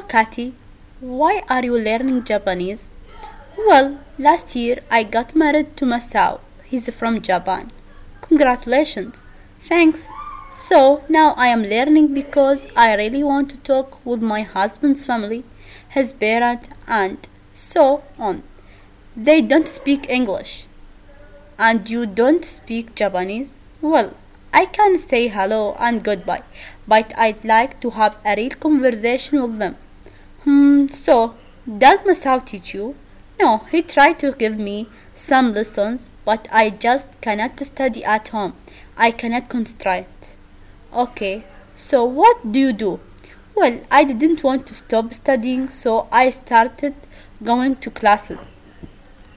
Katy, why are you learning Japanese? Well, last year I got married to Masao. He's from Japan. Congratulations. Thanks. So now I am learning because I really want to talk with my husband's family, his parents, and so on. They don't speak English. And you don't speak Japanese? Well, I can say hello and goodbye, but I'd like to have a real conversation with them. So, does Masao teach you? No, he tried to give me some lessons, but I just cannot study at home. I cannot concentrate. Okay, so what do you do? Well, I didn't want to stop studying, so I started going to classes.